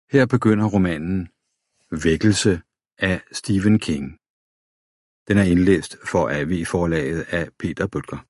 Her begynder romanen Vækkelse af Stephen King. Den er indlæst for AV-forlaget af Peter Bøttger.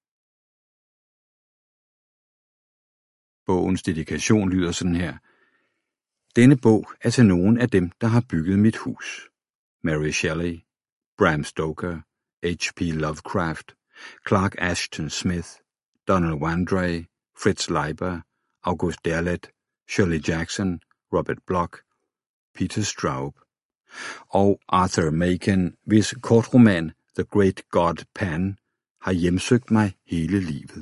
Bogens dedikation lyder sådan her. Denne bog er til nogen af dem, der har bygget mit hus. Mary Shelley, Bram Stoker, H.P. Lovecraft, Clark Ashton Smith, Donald Wandrei, Fritz Leiber, August Derleth, Shirley Jackson, Robert Bloch, Peter Straub og Arthur Machen, hvis kortroman The Great God Pan har hjemsøgt mig hele livet.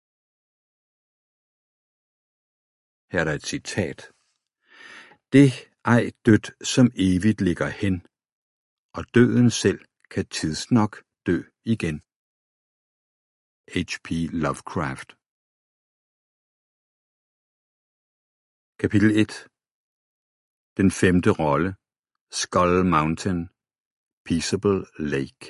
Her er der et citat. Det ej dødt, som evigt ligger hen, og døden selv kan tidsnok dø igen. H.P. Lovecraft. Kapitel 1. Den femte rolle. Skull Mountain. Peaceable Lake.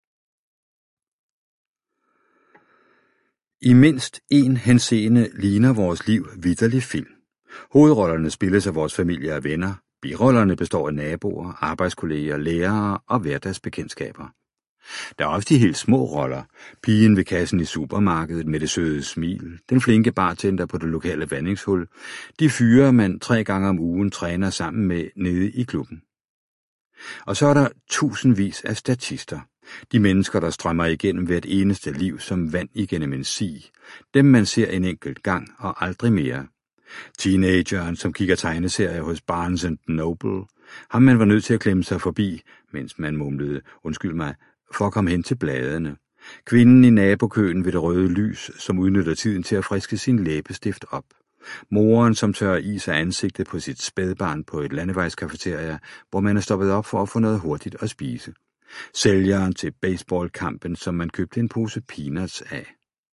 I mindst en henseende ligner vores liv vitterlig film. Hovedrollerne spilles af vores familie og venner. Birollerne består af naboer, arbejdskolleger, lærere og hverdagsbekendtskaber. Der er også de helt små roller. Pigen ved kassen i supermarkedet med det søde smil, den flinke bartender på det lokale vandingshul, de fyre, man 3 gange om ugen træner sammen med nede i klubben. Og så er der tusindvis af statister. De mennesker, der strømmer igennem hvert eneste liv som vand igennem en si. Dem man ser en enkelt gang og aldrig mere. Teenageren, som kigger tegneserier hos Barnes & Noble. Ham man var nødt til at klemme sig forbi, mens man mumlede, undskyld mig, for at komme hen til bladene. Kvinden i nabokøen ved det røde lys, som udnytter tiden til at friske sin læbestift op. Moren, som tørrer is af ansigtet på sit spædbarn på et landevejskafeteria, hvor man er stoppet op for at få noget hurtigt at spise. Sælgeren til baseballkampen, som man købte en pose peanuts af.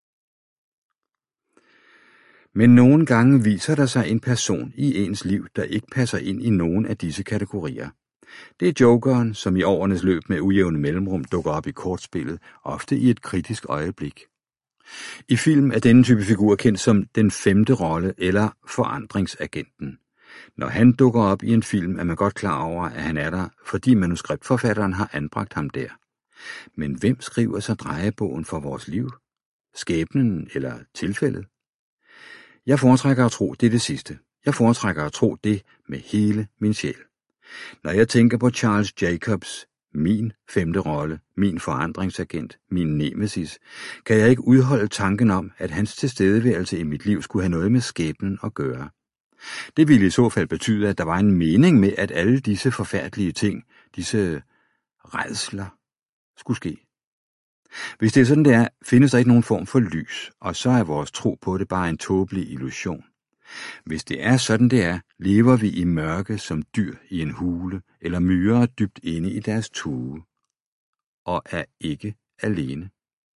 Men nogle gange viser der sig en person i ens liv, der ikke passer ind i nogen af disse kategorier. Det er jokeren, som i årenes løb med ujævne mellemrum dukker op i kortspillet, ofte i et kritisk øjeblik. I film er denne type figur kendt som den femte rolle eller forandringsagenten. Når han dukker op i en film, er man godt klar over, at han er der, fordi manuskriptforfatteren har anbragt ham der. Men hvem skriver så drejebogen for vores liv? Skæbnen eller tilfældet? Jeg foretrækker at tro, det er det sidste. Jeg foretrækker at tro det med hele min sjæl. Når jeg tænker på Charles Jacobs, min femte rolle, min forandringsagent, min nemesis, kan jeg ikke udholde tanken om, at hans tilstedeværelse i mit liv skulle have noget med skæbnen at gøre. Det ville i så fald betyde, at der var en mening med, at alle disse forfærdelige ting, disse rædsler, skulle ske. Hvis det er sådan, det er, findes der ikke nogen form for lys, og så er vores tro på det bare en tåbelig illusion. Hvis det er sådan, det er, lever vi i mørke som dyr i en hule, eller myrer dybt inde i deres tue, og er ikke alene.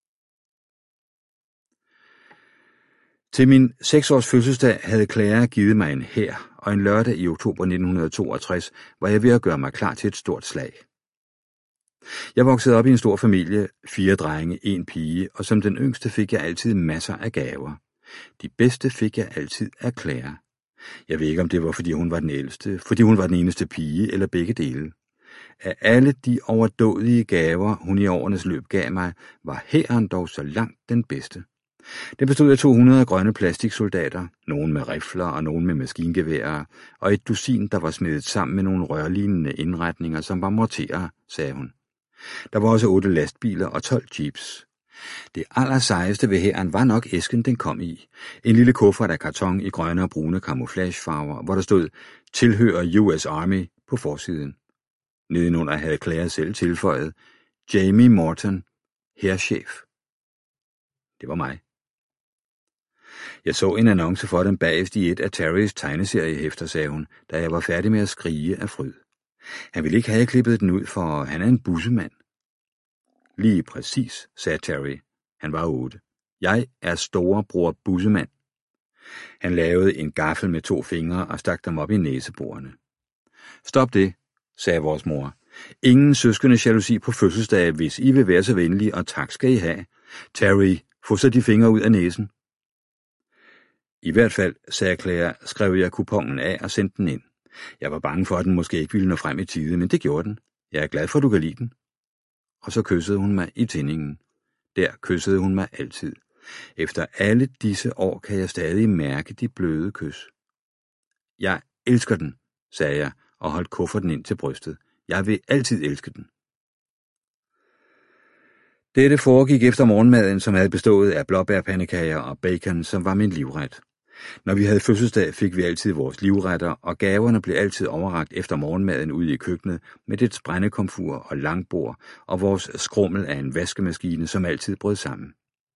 Til min 6-års fødselsdag havde Clara givet mig en hær, og en lørdag i oktober 1962 var jeg ved at gøre mig klar til et stort slag. Jeg voksede op i en stor familie, 4 drenge, 1 pige, og som den yngste fik jeg altid masser af gaver. De bedste fik jeg altid af Clara. Jeg ved ikke, om det var, fordi hun var den ældste, fordi hun var den eneste pige, eller begge dele. Af alle de overdådige gaver, hun i årenes løb gav mig, var hæren dog så langt den bedste. Den bestod af 200 grønne plastiksoldater, nogen med rifler og nogen med maskingeværer, og et dusin, der var smedet sammen med nogle rørlignende indretninger, som var morterer, sagde hun. Der var også 8 lastbiler og 12 jeeps. Det allersejeste ved hæren var nok æsken, den kom i. En lille kuffert af karton i grønne og brune camouflagefarver, hvor der stod tilhører US Army på forsiden. Nedenunder havde Clara selv tilføjet Jamie Morton, hærchef. Det var mig. Jeg så en annonce for dem bagest i et af Terrys tegneseriehæfter, sagde hun, da jeg var færdig med at skrige af fryd. Han ville ikke have klippet den ud, for han er en bussemand. Lige præcis, sagde Terry. Han var 8. Jeg er storebror bussemand. Han lavede en gaffel med 2 fingre og stak dem op i næseborene. Stop det, sagde vores mor. Ingen søskende jalousi på fødselsdag, hvis I vil være så venlige, og tak skal I have. Terry, få så de fingre ud af næsen. I hvert fald, sagde Clara, skrev jeg kuponen af og sendte den ind. Jeg var bange for, at den måske ikke ville nå frem i tide, men det gjorde den. Jeg er glad for, at du kan lide den. Og så kyssede hun mig i tændingen. Der kyssede hun mig altid. Efter alle disse år kan jeg stadig mærke de bløde kys. Jeg elsker den, sagde jeg og holdt kufferten ind til brystet. Jeg vil altid elske den. Dette foregik efter morgenmaden, som havde bestået af blåbærpandekager og bacon, som var min livret. Når vi havde fødselsdag, fik vi altid vores livretter, og gaverne blev altid overrakt efter morgenmaden ude i køkkenet med dets brændekomfur og langbord og vores skrummel af en vaskemaskine, som altid brød sammen.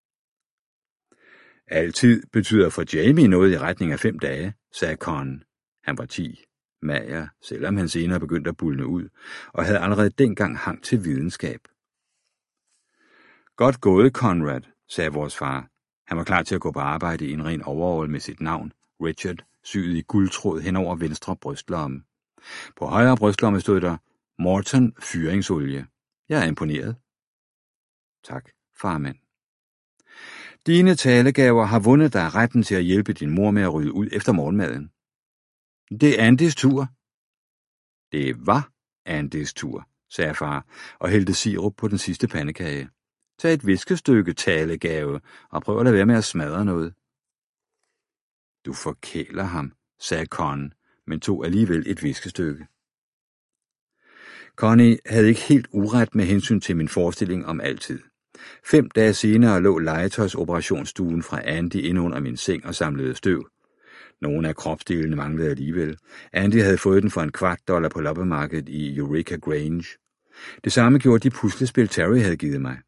Altid betyder for Jamie noget i retning af 5 dage, sagde Con. Han var 10, mager, selvom han senere begyndte at bulne ud, og havde allerede dengang hang til videnskab. Godt gået, Conrad, sagde vores far. Han var klar til at gå på arbejde i en ren overall med sit navn, Richard, syet i guldtråd hen over venstre brystlomme. På højre brystlomme stod der Morton fyringsolie. Jeg er imponeret. Tak, farmand. Dine talegaver har vundet dig retten til at hjælpe din mor med at rydde ud efter morgenmaden. Det er Andys tur. Det var Andys tur, sagde far og hældte sirup på den sidste pandekage. Tag et viskestykke, talegave, og prøv at lade være med at smadre noget. Du forkæler ham, sagde Con, men tog alligevel et viskestykke. Connie havde ikke helt uret med hensyn til min forestilling om altid. 5 dage senere lå legetøjsoperationsstuen fra Andy inde under min seng og samlede støv. Nogle af kropsdelene manglede alligevel. Andy havde fået den for $250 på loppemarkedet i Eureka Grange. Det samme gjorde de puslespil, Terry havde givet mig.